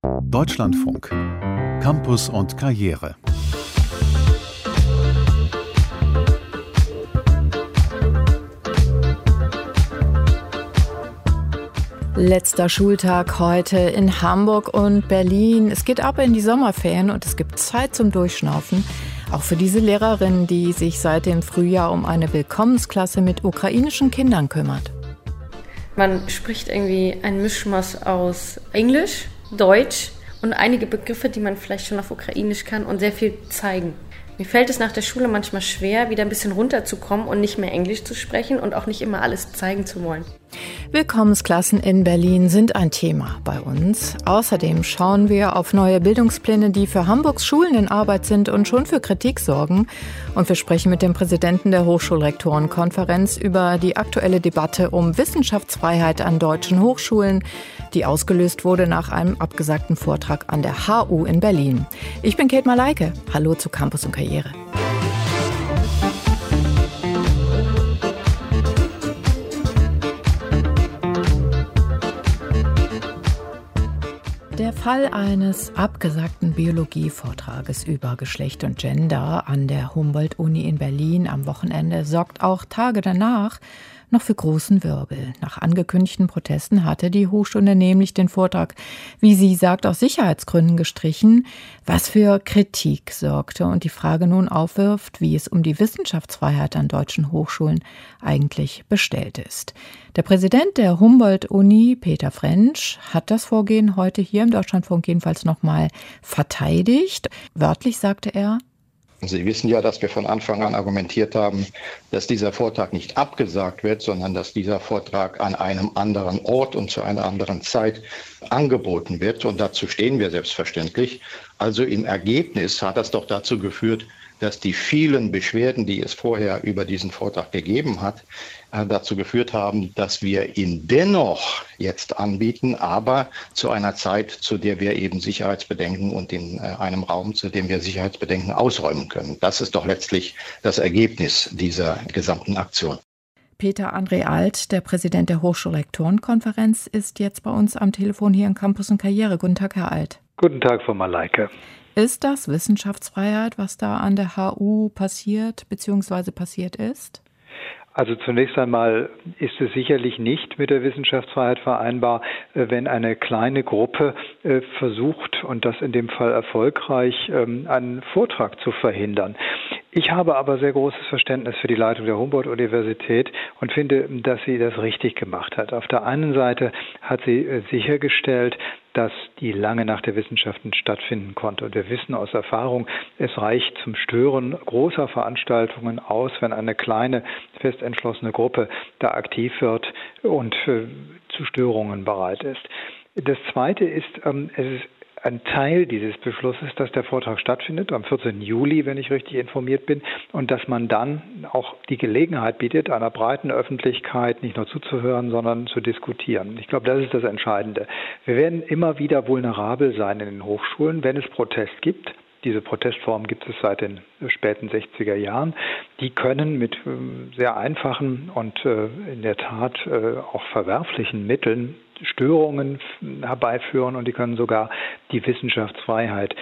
Deutschlandfunk. Campus und Karriere. Letzter Schultag heute in Hamburg und Berlin. Es geht ab in die Sommerferien und es gibt Zeit zum Durchschnaufen. Auch für diese Lehrerin, die sich seit dem Frühjahr um eine Willkommensklasse mit ukrainischen Kindern kümmert. Man spricht irgendwie ein Mischmasch aus Englisch, Deutsch und einige Begriffe, die man vielleicht schon auf Ukrainisch kann und sehr viel zeigen. Mir fällt es nach der Schule manchmal schwer, wieder ein bisschen runterzukommen und nicht mehr Englisch zu sprechen und auch nicht immer alles zeigen zu wollen. Willkommensklassen in Berlin sind ein Thema bei uns. Außerdem schauen wir auf neue Bildungspläne, die für Hamburgs Schulen in Arbeit sind und schon für Kritik sorgen. Und wir sprechen mit dem Präsidenten der Hochschulrektorenkonferenz über die aktuelle Debatte um Wissenschaftsfreiheit an deutschen Hochschulen, die ausgelöst wurde nach einem abgesagten Vortrag an der HU in Berlin. Ich bin Kate Malayke. Hallo zu Campus und Karriere. Der Fall eines abgesagten Biologie-Vortrages über Geschlecht und Gender an der Humboldt-Uni in Berlin am Wochenende sorgt auch Tage danach noch für großen Wirbel. Nach angekündigten Protesten hatte die Hochschule nämlich den Vortrag, wie sie sagt, aus Sicherheitsgründen gestrichen, was für Kritik sorgte und die Frage nun aufwirft, wie es um die Wissenschaftsfreiheit an deutschen Hochschulen eigentlich bestellt ist. Der Präsident der Humboldt-Uni, Peter Frensch, hat das Vorgehen heute hier im Deutschlandfunk jedenfalls nochmal verteidigt. Wörtlich sagte er: Sie wissen ja, dass wir von Anfang an argumentiert haben, dass dieser Vortrag nicht abgesagt wird, sondern dass dieser Vortrag an einem anderen Ort und zu einer anderen Zeit angeboten wird. Und dazu stehen wir selbstverständlich. Also im Ergebnis hat das doch dazu geführt, dass die vielen Beschwerden, die es vorher über diesen Vortrag gegeben hat, dazu geführt haben, dass wir ihn dennoch jetzt anbieten, aber zu einer Zeit, zu der wir eben Sicherheitsbedenken und in einem Raum, zu dem wir Sicherheitsbedenken ausräumen können. Das ist doch letztlich das Ergebnis dieser gesamten Aktion. Peter André Alt, der Präsident der Hochschulrektorenkonferenz, ist jetzt bei uns am Telefon hier in Campus und Karriere. Guten Tag, Herr Alt. Guten Tag, Frau Malayke. Ist das Wissenschaftsfreiheit, was da an der HU passiert bzw. passiert ist? Also zunächst einmal ist es sicherlich nicht mit der Wissenschaftsfreiheit vereinbar, wenn eine kleine Gruppe versucht, und das in dem Fall erfolgreich, einen Vortrag zu verhindern. Ich habe aber sehr großes Verständnis für die Leitung der Humboldt-Universität und finde, dass sie das richtig gemacht hat. Auf der einen Seite hat sie sichergestellt, dass die lange Nacht der Wissenschaften stattfinden konnte. Und wir wissen aus Erfahrung, es reicht zum Stören großer Veranstaltungen aus, wenn eine kleine, fest entschlossene Gruppe da aktiv wird und zu Störungen bereit ist. Das Zweite ist, es ist ein Teil dieses Beschlusses, dass der Vortrag stattfindet am 14. Juli, wenn ich richtig informiert bin, und dass man dann auch die Gelegenheit bietet, einer breiten Öffentlichkeit nicht nur zuzuhören, sondern zu diskutieren. Ich glaube, das ist das Entscheidende. Wir werden immer wieder vulnerabel sein in den Hochschulen, wenn es Protest gibt. Diese Protestform gibt es seit den späten 60er Jahren. Die können mit sehr einfachen und in der Tat auch verwerflichen Mitteln Störungen herbeiführen, und die können sogar die Wissenschaftsfreiheit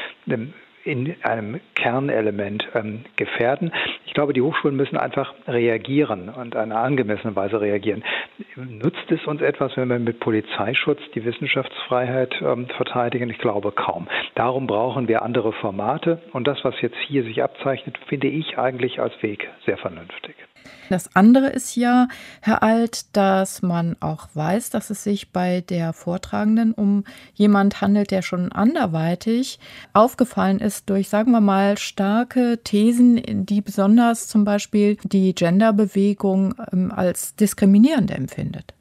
in einem Kernelement gefährden. Ich glaube, die Hochschulen müssen einfach reagieren und eine angemessene Weise reagieren. Nutzt es uns etwas, wenn wir mit Polizeischutz die Wissenschaftsfreiheit verteidigen? Ich glaube kaum. Darum brauchen wir andere Formate, und das, was jetzt hier sich abzeichnet, finde ich eigentlich als Weg sehr vernünftig. Das andere ist ja, Herr Alt, dass man auch weiß, dass es sich bei der Vortragenden um jemand handelt, der schon anderweitig aufgefallen ist durch, sagen wir mal, starke Thesen, die besonders zum Beispiel die Genderbewegung als diskriminierend empfindet.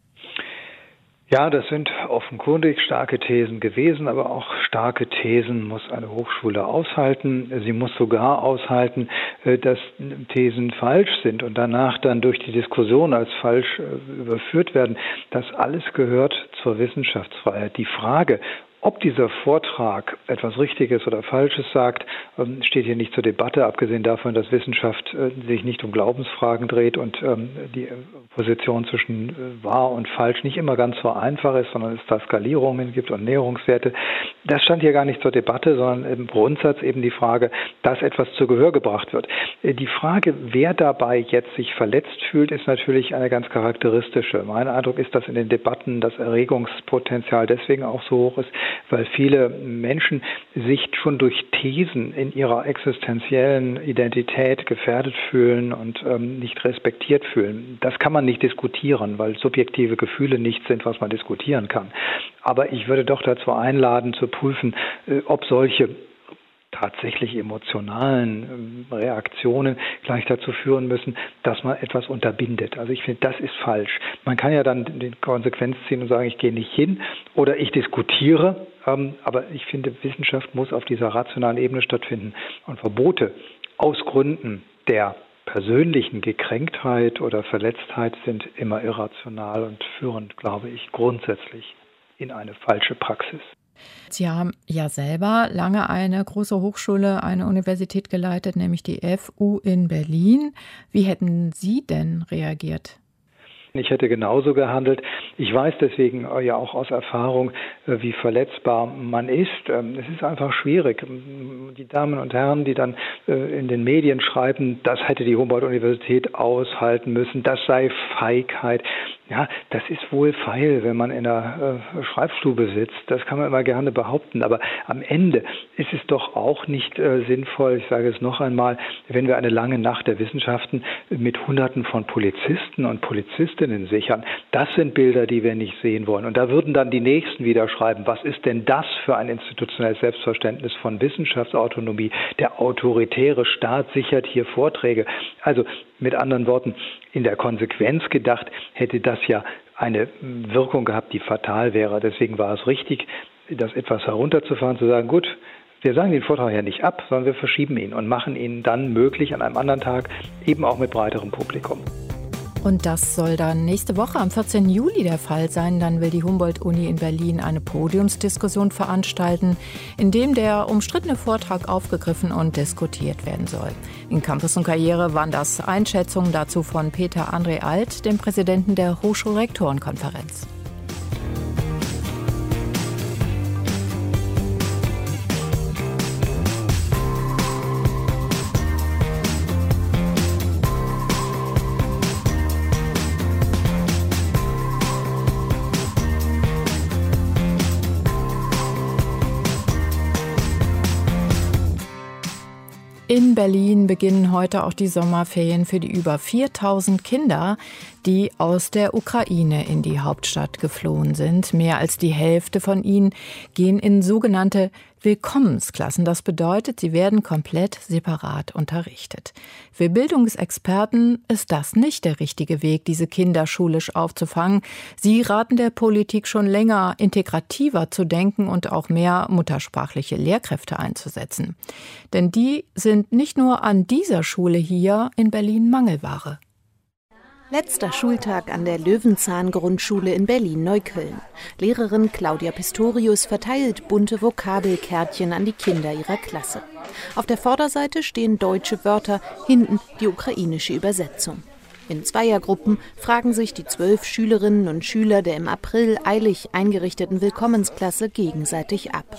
Ja, das sind offenkundig starke Thesen gewesen, aber auch starke Thesen muss eine Hochschule aushalten. Sie muss sogar aushalten, dass Thesen falsch sind und danach dann durch die Diskussion als falsch überführt werden. Das alles gehört zur Wissenschaftsfreiheit. Die Frage, ob dieser Vortrag etwas Richtiges oder Falsches sagt, steht hier nicht zur Debatte, abgesehen davon, dass Wissenschaft sich nicht um Glaubensfragen dreht und die Position zwischen wahr und falsch nicht immer ganz so einfach ist, sondern es da Skalierungen gibt und Näherungswerte. Das stand hier gar nicht zur Debatte, sondern im Grundsatz eben die Frage, dass etwas zu Gehör gebracht wird. Die Frage, wer dabei jetzt sich verletzt fühlt, ist natürlich eine ganz charakteristische. Mein Eindruck ist, dass in den Debatten das Erregungspotenzial deswegen auch so hoch ist, weil viele Menschen sich schon durch Thesen in ihrer existenziellen Identität gefährdet fühlen und nicht respektiert fühlen. Das kann man nicht diskutieren, weil subjektive Gefühle nichts sind, was man diskutieren kann. Aber ich würde doch dazu einladen, zu prüfen, ob solche tatsächlich emotionalen Reaktionen gleich dazu führen müssen, dass man etwas unterbindet. Also ich finde, das ist falsch. Man kann ja dann die Konsequenz ziehen und sagen, ich gehe nicht hin oder ich diskutiere. Aber ich finde, Wissenschaft muss auf dieser rationalen Ebene stattfinden. Und Verbote aus Gründen der persönlichen Gekränktheit oder Verletztheit sind immer irrational und führen, glaube ich, grundsätzlich in eine falsche Praxis. Sie haben ja selber lange eine große Hochschule, eine Universität geleitet, nämlich die FU in Berlin. Wie hätten Sie denn reagiert? Ich hätte genauso gehandelt. Ich weiß deswegen ja auch aus Erfahrung, wie verletzbar man ist. Es ist einfach schwierig. Die Damen und Herren, die dann in den Medien schreiben, das hätte die Humboldt-Universität aushalten müssen, das sei Feigheit. Ja, das ist wohl feil, wenn man in einer Schreibstube sitzt. Das kann man immer gerne behaupten. Aber am Ende ist es doch auch nicht sinnvoll, ich sage es noch einmal, wenn wir eine lange Nacht der Wissenschaften mit Hunderten von Polizisten und Polizistinnen sichern. Das sind Bilder, die wir nicht sehen wollen. Und da würden dann die Nächsten wieder schreiben, was ist denn das für ein institutionelles Selbstverständnis von Wissenschaftsautonomie? Der autoritäre Staat sichert hier Vorträge. Also mit anderen Worten, in der Konsequenz gedacht, hätte das ja eine Wirkung gehabt, die fatal wäre. Deswegen war es richtig, das etwas herunterzufahren, zu sagen, gut, wir sagen den Vortrag ja nicht ab, sondern wir verschieben ihn und machen ihn dann möglich an einem anderen Tag, eben auch mit breiterem Publikum. Und das soll dann nächste Woche am 14. Juli der Fall sein. Dann will die Humboldt-Uni in Berlin eine Podiumsdiskussion veranstalten, in dem der umstrittene Vortrag aufgegriffen und diskutiert werden soll. In Campus und Karriere waren das Einschätzungen dazu von Peter André Alt, dem Präsidenten der Hochschulrektorenkonferenz. In Berlin beginnen heute auch die Sommerferien für die über 4000 Kinder, die aus der Ukraine in die Hauptstadt geflohen sind. Mehr als die Hälfte von ihnen gehen in sogenannte Willkommensklassen. Das bedeutet, sie werden komplett separat unterrichtet. Für Bildungsexperten ist das nicht der richtige Weg, diese Kinder schulisch aufzufangen. Sie raten der Politik schon länger, integrativer zu denken und auch mehr muttersprachliche Lehrkräfte einzusetzen. Denn die sind nicht nur an dieser Schule hier in Berlin Mangelware. Letzter Schultag an der Löwenzahn-Grundschule in Berlin-Neukölln. Lehrerin Claudia Pistorius verteilt bunte Vokabelkärtchen an die Kinder ihrer Klasse. Auf der Vorderseite stehen deutsche Wörter, hinten die ukrainische Übersetzung. In Zweiergruppen fragen sich die 12 Schülerinnen und Schüler der im April eilig eingerichteten Willkommensklasse gegenseitig ab.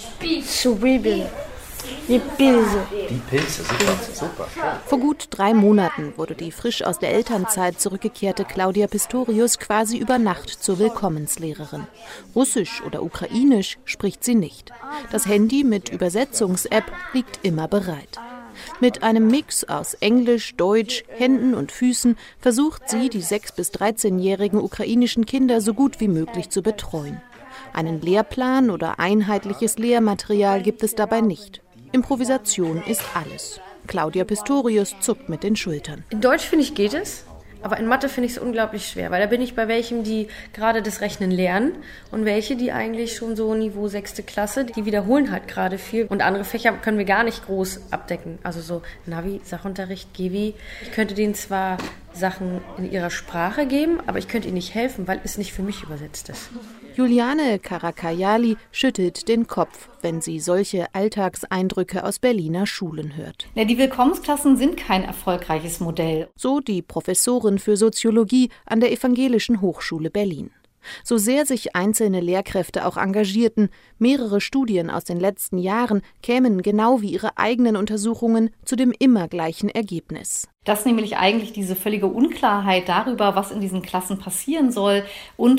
Die Pilze, super. Vor gut 3 Monaten wurde die frisch aus der Elternzeit zurückgekehrte Claudia Pistorius quasi über Nacht zur Willkommenslehrerin. Russisch oder Ukrainisch spricht sie nicht. Das Handy mit Übersetzungs-App liegt immer bereit. Mit einem Mix aus Englisch, Deutsch, Händen und Füßen versucht sie, die 6- bis 13-jährigen ukrainischen Kinder so gut wie möglich zu betreuen. Einen Lehrplan oder einheitliches Lehrmaterial gibt es dabei nicht. Improvisation ist alles. Claudia Pistorius zuckt mit den Schultern. In Deutsch, finde ich, geht es. Aber in Mathe finde ich es unglaublich schwer, weil da bin ich bei welchen, die gerade das Rechnen lernen und welche, die eigentlich schon so Niveau 6. Klasse, die wiederholen halt gerade viel. Und andere Fächer können wir gar nicht groß abdecken. Also so Navi, Sachunterricht, Gewi. Ich könnte denen zwar Sachen in ihrer Sprache geben, aber ich könnte ihnen nicht helfen, weil es nicht für mich übersetzt ist. Juliane Karakayali schüttelt den Kopf, wenn sie solche Alltagseindrücke aus Berliner Schulen hört. Die Willkommensklassen sind kein erfolgreiches Modell. So die Professorin für Soziologie an der Evangelischen Hochschule Berlin. So sehr sich einzelne Lehrkräfte auch engagierten, mehrere Studien aus den letzten Jahren kämen genau wie ihre eigenen Untersuchungen zu dem immer gleichen Ergebnis. Dass nämlich eigentlich diese völlige Unklarheit darüber, was in diesen Klassen passieren soll und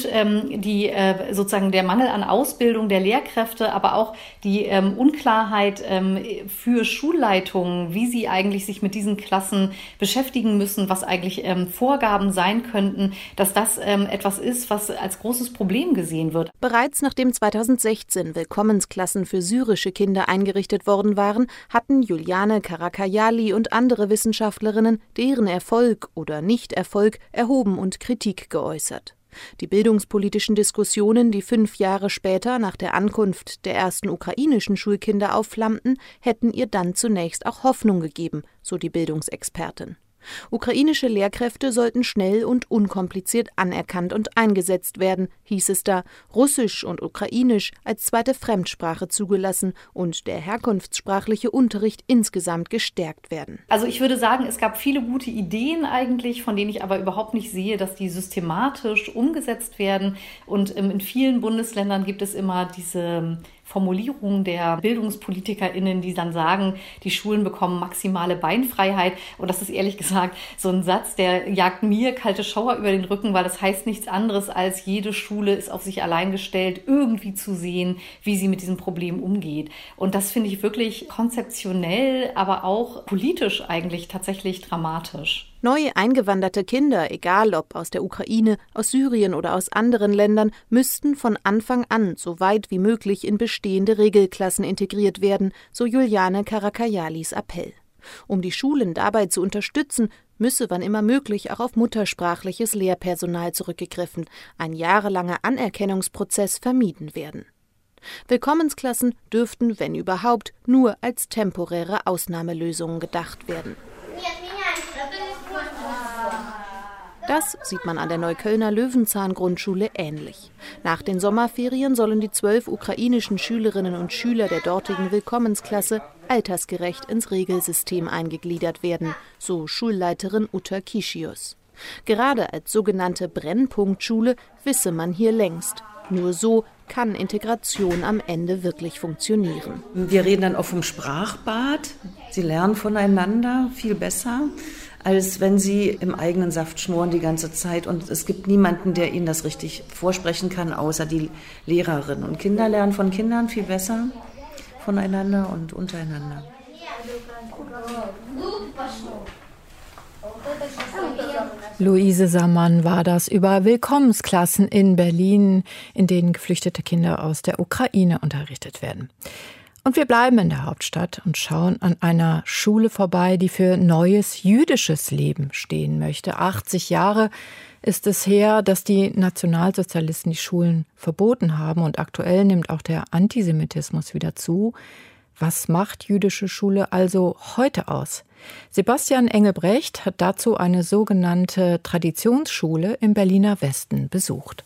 sozusagen der Mangel an Ausbildung der Lehrkräfte, aber auch die Unklarheit für Schulleitungen, wie sie eigentlich sich mit diesen Klassen beschäftigen müssen, was eigentlich Vorgaben sein könnten, dass das etwas ist, was als großes Problem gesehen wird. Bereits nachdem 2016 Willkommensklassen für syrische Kinder eingerichtet worden waren, hatten Juliane Karakayali und andere Wissenschaftlerinnen deren Erfolg oder Nichterfolg erhoben und Kritik geäußert. Die bildungspolitischen Diskussionen, die 5 Jahre später nach der Ankunft der ersten ukrainischen Schulkinder aufflammten, hätten ihr dann zunächst auch Hoffnung gegeben, so die Bildungsexpertin. Ukrainische Lehrkräfte sollten schnell und unkompliziert anerkannt und eingesetzt werden, hieß es da, Russisch und Ukrainisch als zweite Fremdsprache zugelassen und der herkunftssprachliche Unterricht insgesamt gestärkt werden. Also ich würde sagen, es gab viele gute Ideen eigentlich, von denen ich aber überhaupt nicht sehe, dass die systematisch umgesetzt werden. Und in vielen Bundesländern gibt es immer diese Formulierungen der BildungspolitikerInnen, die dann sagen, die Schulen bekommen maximale Beinfreiheit. Und das ist ehrlich gesagt so ein Satz, der jagt mir kalte Schauer über den Rücken, weil das heißt nichts anderes, als jede Schule ist auf sich allein gestellt, irgendwie zu sehen, wie sie mit diesem Problem umgeht. Und das finde ich wirklich konzeptionell, aber auch politisch eigentlich tatsächlich dramatisch. Neu eingewanderte Kinder, egal ob aus der Ukraine, aus Syrien oder aus anderen Ländern, müssten von Anfang an so weit wie möglich in bestehende Regelklassen integriert werden, so Juliane Karakayalis Appell. Um die Schulen dabei zu unterstützen, müsse wann immer möglich auch auf muttersprachliches Lehrpersonal zurückgegriffen, ein jahrelanger Anerkennungsprozess vermieden werden. Willkommensklassen dürften, wenn überhaupt, nur als temporäre Ausnahmelösungen gedacht werden. Das sieht man an der Neuköllner Löwenzahn-Grundschule ähnlich. Nach den Sommerferien sollen die 12 ukrainischen Schülerinnen und Schüler der dortigen Willkommensklasse altersgerecht ins Regelsystem eingegliedert werden, so Schulleiterin Uta Kischius. Gerade als sogenannte Brennpunktschule wisse man hier längst. Nur so kann Integration am Ende wirklich funktionieren. Wir reden dann auch vom Sprachbad. Sie lernen voneinander viel besser, als wenn sie im eigenen Saft schmoren die ganze Zeit. Und es gibt niemanden, der ihnen das richtig vorsprechen kann, außer die Lehrerin. Und Kinder lernen von Kindern viel besser voneinander und untereinander. Luise Sammann war das über Willkommensklassen in Berlin, in denen geflüchtete Kinder aus der Ukraine unterrichtet werden. Und wir bleiben in der Hauptstadt und schauen an einer Schule vorbei, die für neues jüdisches Leben stehen möchte. 80 Jahre ist es her, dass die Nationalsozialisten die Schulen verboten haben und aktuell nimmt auch der Antisemitismus wieder zu. Was macht jüdische Schule also heute aus? Sebastian Engelbrecht hat dazu eine sogenannte Traditionsschule im Berliner Westen besucht.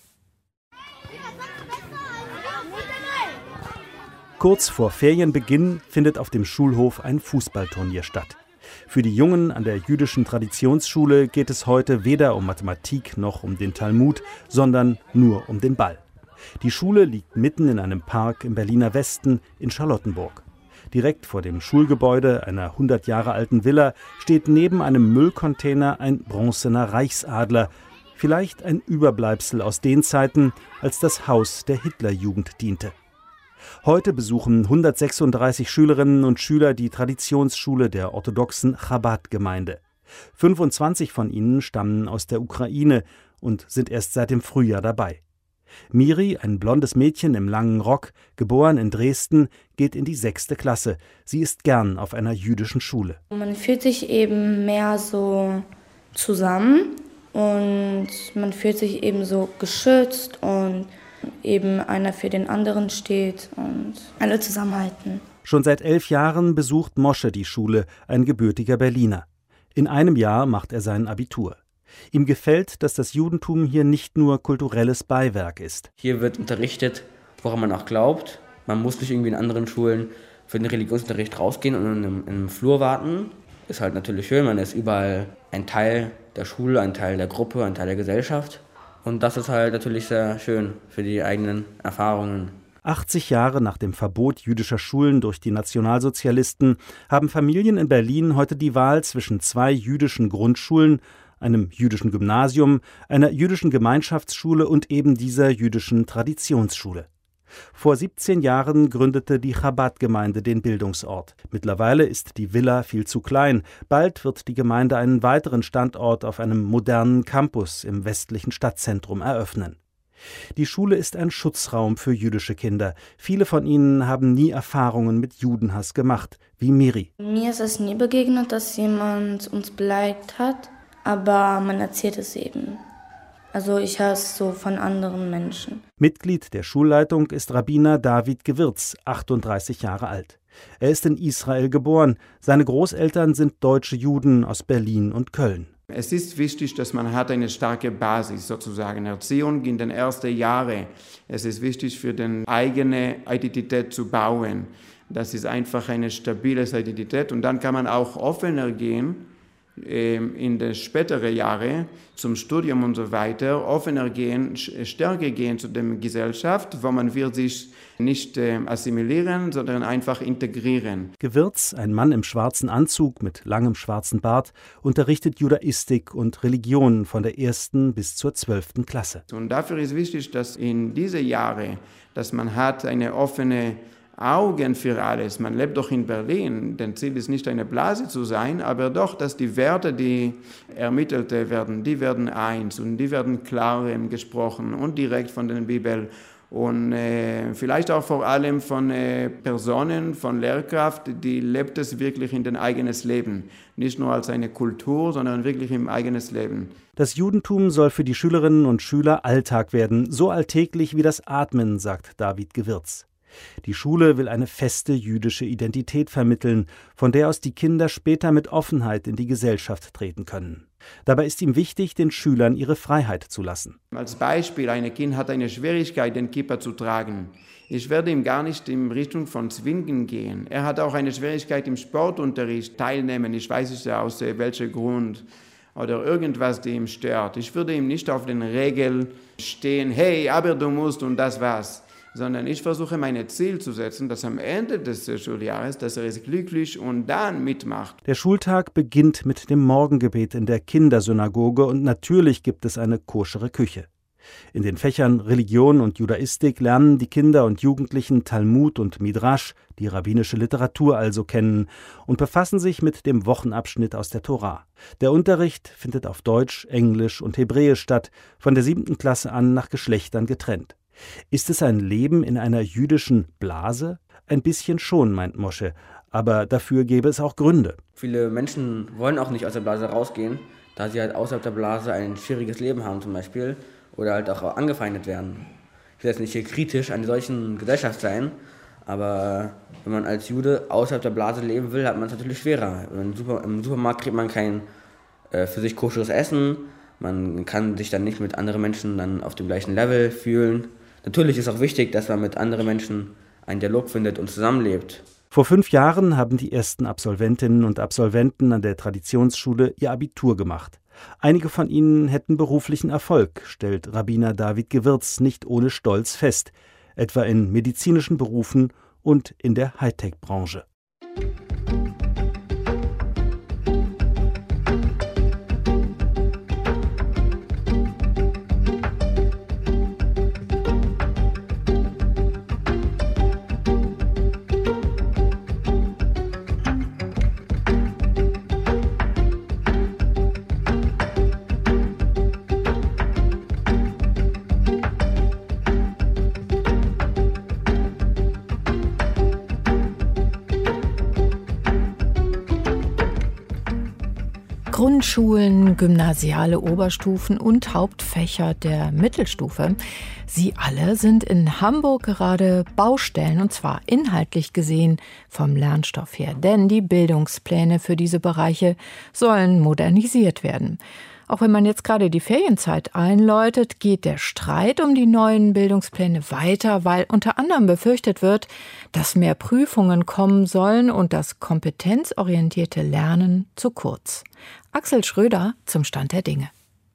Kurz vor Ferienbeginn findet auf dem Schulhof ein Fußballturnier statt. Für die Jungen an der jüdischen Traditionsschule geht es heute weder um Mathematik noch um den Talmud, sondern nur um den Ball. Die Schule liegt mitten in einem Park im Berliner Westen in Charlottenburg. Direkt vor dem Schulgebäude einer 100 Jahre alten Villa steht neben einem Müllcontainer ein bronzener Reichsadler, vielleicht ein Überbleibsel aus den Zeiten, als das Haus der Hitlerjugend diente. Heute besuchen 136 Schülerinnen und Schüler die Traditionsschule der orthodoxen Chabad-Gemeinde. 25 von ihnen stammen aus der Ukraine und sind erst seit dem Frühjahr dabei. Miri, ein blondes Mädchen im langen Rock, geboren in Dresden, geht in die 6. Klasse. Sie ist gern auf einer jüdischen Schule. Man fühlt sich eben mehr so zusammen und man fühlt sich eben so geschützt und eben einer für den anderen steht und alle zusammenhalten. Schon seit 11 Jahren besucht Mosche die Schule, ein gebürtiger Berliner. In einem Jahr macht er sein Abitur. Ihm gefällt, dass das Judentum hier nicht nur kulturelles Beiwerk ist. Hier wird unterrichtet, woran man auch glaubt. Man muss nicht irgendwie in anderen Schulen für den Religionsunterricht rausgehen und in einem Flur warten. Ist halt natürlich schön, man ist überall ein Teil der Schule, ein Teil der Gruppe, ein Teil der Gesellschaft. Und das ist halt natürlich sehr schön für die eigenen Erfahrungen. 80 Jahre nach dem Verbot jüdischer Schulen durch die Nationalsozialisten haben Familien in Berlin heute die Wahl zwischen 2 jüdischen Grundschulen, einem jüdischen Gymnasium, einer jüdischen Gemeinschaftsschule und eben dieser jüdischen Traditionsschule. Vor 17 Jahren gründete die Chabad-Gemeinde den Bildungsort. Mittlerweile ist die Villa viel zu klein. Bald wird die Gemeinde einen weiteren Standort auf einem modernen Campus im westlichen Stadtzentrum eröffnen. Die Schule ist ein Schutzraum für jüdische Kinder. Viele von ihnen haben nie Erfahrungen mit Judenhass gemacht, wie Miri. Mir ist es nie begegnet, dass jemand uns beleidigt hat, aber man erzählt es eben. Also ich höre es so von anderen Menschen. Mitglied der Schulleitung ist Rabbiner David Gewirz, 38 Jahre alt. Er ist in Israel geboren. Seine Großeltern sind deutsche Juden aus Berlin und Köln. Es ist wichtig, dass man hat eine starke Basis, sozusagen Erziehung in den ersten Jahren. Es ist wichtig, für die eigene Identität zu bauen. Das ist einfach eine stabile Identität und dann kann man auch offener gehen in den späteren Jahren zum Studium und so weiter, offener gehen, stärker gehen zu der Gesellschaft, wo man wird sich nicht assimilieren, sondern einfach integrieren. Gewirz, ein Mann im schwarzen Anzug mit langem schwarzen Bart, unterrichtet Judaistik und Religion von der 1. bis zur 12. Klasse. Und dafür ist wichtig, dass in diese Jahre, dass man hat eine offene Augen für alles. Man lebt doch in Berlin. Denn Ziel ist nicht eine Blase zu sein, aber doch, dass die Werte, die ermittelt werden, die werden eins und die werden klar gesprochen und direkt von der Bibel. Und vielleicht auch vor allem von Personen, von Lehrkraft, die lebt es wirklich in den eigenes Leben. Nicht nur als eine Kultur, sondern wirklich im eigenes Leben. Das Judentum soll für die Schülerinnen und Schüler Alltag werden, so alltäglich wie das Atmen, sagt David Gewirz. Die Schule will eine feste jüdische Identität vermitteln, von der aus die Kinder später mit Offenheit in die Gesellschaft treten können. Dabei ist ihm wichtig, den Schülern ihre Freiheit zu lassen. Als Beispiel, ein Kind hat eine Schwierigkeit, den Kippa zu tragen. Ich werde ihm gar nicht in Richtung von Zwingen gehen. Er hat auch eine Schwierigkeit im Sportunterricht teilnehmen. Ich weiß nicht aus welchem Grund oder irgendwas, die ihm stört. Ich würde ihm nicht auf den Regeln stehen, hey, aber du musst und das war's. Sondern ich versuche, mein Ziel zu setzen, dass am Ende des Schuljahres, dass er ist glücklich und dann mitmacht. Der Schultag beginnt mit dem Morgengebet in der Kindersynagoge und natürlich gibt es eine koschere Küche. In den Fächern Religion und Judaistik lernen die Kinder und Jugendlichen Talmud und Midrash, die rabbinische Literatur also kennen, und befassen sich mit dem Wochenabschnitt aus der Tora. Der Unterricht findet auf Deutsch, Englisch und Hebräisch statt, von der 7. Klasse an nach Geschlechtern getrennt. Ist es ein Leben in einer jüdischen Blase? Ein bisschen schon, meint Moshe, aber dafür gäbe es auch Gründe. Viele Menschen wollen auch nicht aus der Blase rausgehen, da sie halt außerhalb der Blase ein schwieriges Leben haben zum Beispiel oder halt auch angefeindet werden. Ich will jetzt nicht hier kritisch an solchen Gesellschaft sein, aber wenn man als Jude außerhalb der Blase leben will, hat man es natürlich schwerer. Im Supermarkt kriegt man kein für sich koscheres Essen, man kann sich dann nicht mit anderen Menschen dann auf dem gleichen Level fühlen. Natürlich ist auch wichtig, dass man mit anderen Menschen einen Dialog findet und zusammenlebt. Vor 5 Jahren haben die ersten Absolventinnen und Absolventen an der Traditionsschule ihr Abitur gemacht. Einige von ihnen hätten beruflichen Erfolg, stellt Rabbiner David Gewirz nicht ohne Stolz fest, etwa in medizinischen Berufen und in der Hightech-Branche. Grundschulen, gymnasiale Oberstufen und Hauptfächer der Mittelstufe. Sie alle sind in Hamburg gerade Baustellen, und zwar inhaltlich gesehen vom Lernstoff her. Denn die Bildungspläne für diese Bereiche sollen modernisiert werden. Auch wenn man jetzt gerade die Ferienzeit einläutet, geht der Streit um die neuen Bildungspläne weiter, weil unter anderem befürchtet wird, dass mehr Prüfungen kommen sollen und das kompetenzorientierte Lernen zu kurz. Axel Schröder zum Stand der Dinge.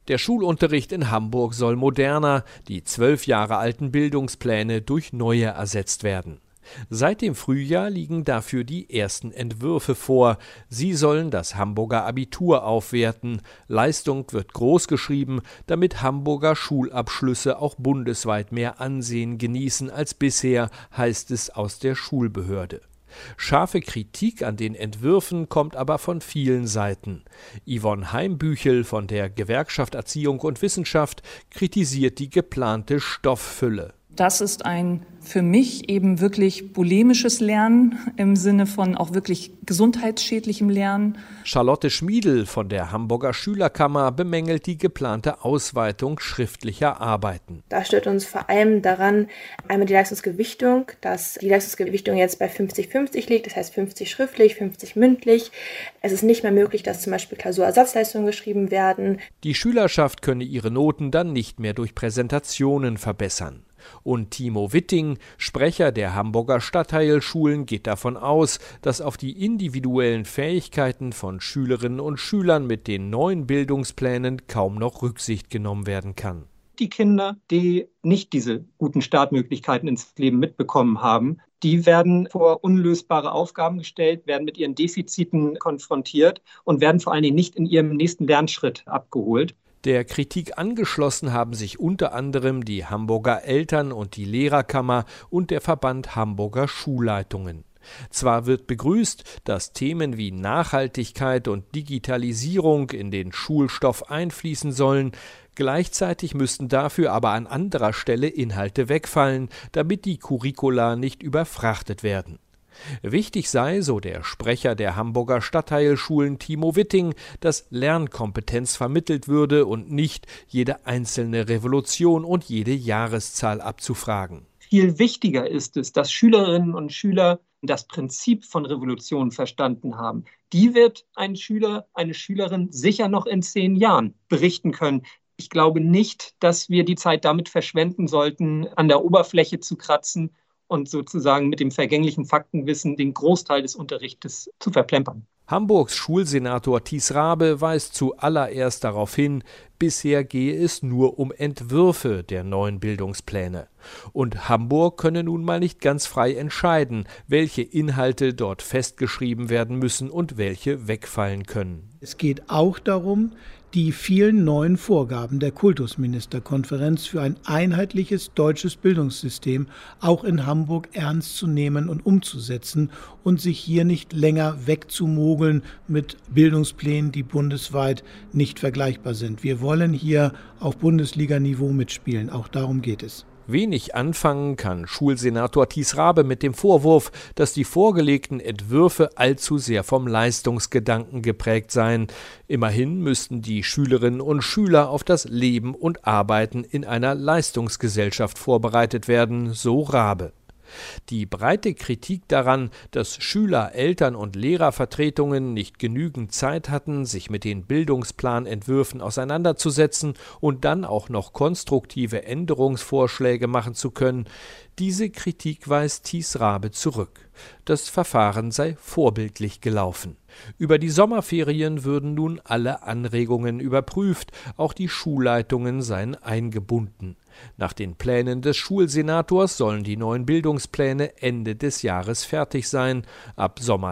Der Schulunterricht in Hamburg soll moderner, die 12 Jahre alten Bildungspläne durch neue ersetzt werden. Seit dem Frühjahr liegen dafür die ersten Entwürfe vor. Sie sollen das Hamburger Abitur aufwerten. Leistung wird groß geschrieben, damit Hamburger Schulabschlüsse auch bundesweit mehr Ansehen genießen als bisher, heißt es aus der Schulbehörde. Scharfe Kritik an den Entwürfen kommt aber von vielen Seiten. Yvonne Heimbüchel von der Gewerkschaft Erziehung und Wissenschaft kritisiert die geplante Stofffülle. Das ist ein für mich eben wirklich bulimisches Lernen im Sinne von auch wirklich gesundheitsschädlichem Lernen. Charlotte Schmiedl von der Hamburger Schülerkammer bemängelt die geplante Ausweitung schriftlicher Arbeiten. Da stört uns vor allem daran einmal die Leistungsgewichtung, dass die Leistungsgewichtung jetzt bei 50-50 liegt, das heißt 50 schriftlich, 50 mündlich. Es ist nicht mehr möglich, dass zum Beispiel Klausurersatzleistungen geschrieben werden. Die Schülerschaft könne ihre Noten dann nicht mehr durch Präsentationen verbessern. Und Timo Witting, Sprecher der Hamburger Stadtteilschulen, geht davon aus, dass auf die individuellen Fähigkeiten von Schülerinnen und Schülern mit den neuen Bildungsplänen kaum noch Rücksicht genommen werden kann. Die Kinder, die nicht diese guten Startmöglichkeiten ins Leben mitbekommen haben, die werden vor unlösbare Aufgaben gestellt, werden mit ihren Defiziten konfrontiert und werden vor allen Dingen nicht in ihrem nächsten Lernschritt abgeholt. Der Kritik angeschlossen haben sich unter anderem die Hamburger Eltern- und die Lehrerkammer und der Verband Hamburger Schulleitungen. Zwar wird begrüßt, dass Themen wie Nachhaltigkeit und Digitalisierung in den Schulstoff einfließen sollen, gleichzeitig müssten dafür aber an anderer Stelle Inhalte wegfallen, damit die Curricula nicht überfrachtet werden. Wichtig sei, so der Sprecher der Hamburger Stadtteilschulen Timo Witting, dass Lernkompetenz vermittelt würde und nicht jede einzelne Revolution und jede Jahreszahl abzufragen. Viel wichtiger ist es, dass Schülerinnen und Schüler das Prinzip von Revolution verstanden haben. Die wird ein Schüler, eine Schülerin sicher noch in 10 Jahren berichten können. Ich glaube nicht, dass wir die Zeit damit verschwenden sollten, an der Oberfläche zu kratzen und sozusagen mit dem vergänglichen Faktenwissen den Großteil des Unterrichtes zu verplempern. Hamburgs Schulsenator Thies Rabe weist zuallererst darauf hin, bisher gehe es nur um Entwürfe der neuen Bildungspläne. Und Hamburg könne nun mal nicht ganz frei entscheiden, welche Inhalte dort festgeschrieben werden müssen und welche wegfallen können. Es geht auch darum, die vielen neuen Vorgaben der Kultusministerkonferenz für ein einheitliches deutsches Bildungssystem auch in Hamburg ernst zu nehmen und umzusetzen und sich hier nicht länger wegzumogeln mit Bildungsplänen, die bundesweit nicht vergleichbar sind. Wir wollen hier auf Bundesliga-Niveau mitspielen, auch darum geht es. Wenig anfangen kann Schulsenator Thies Rabe mit dem Vorwurf, dass die vorgelegten Entwürfe allzu sehr vom Leistungsgedanken geprägt seien. Immerhin müssten die Schülerinnen und Schüler auf das Leben und Arbeiten in einer Leistungsgesellschaft vorbereitet werden, so Rabe. Die breite Kritik daran, dass Schüler-, Eltern- und Lehrervertretungen nicht genügend Zeit hatten, sich mit den Bildungsplanentwürfen auseinanderzusetzen und dann auch noch konstruktive Änderungsvorschläge machen zu können, diese Kritik weist Thies Rabe zurück. Das Verfahren sei vorbildlich gelaufen. Über die Sommerferien würden nun alle Anregungen überprüft, auch die Schulleitungen seien eingebunden. Nach den Plänen des Schulsenators sollen die neuen Bildungspläne Ende des Jahres fertig sein, ab Sommer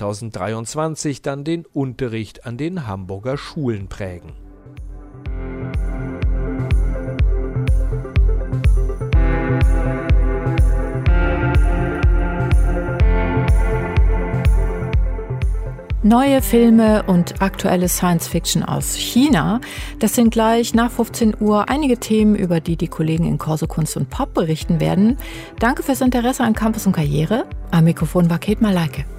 2023 dann den Unterricht an den Hamburger Schulen prägen. Neue Filme und aktuelle Science-Fiction aus China. Das sind gleich nach 15 Uhr einige Themen, über die die Kollegen in Corso Kunst und Pop berichten werden. Danke fürs Interesse an Campus und Karriere. Am Mikrofon war Kate Malaike.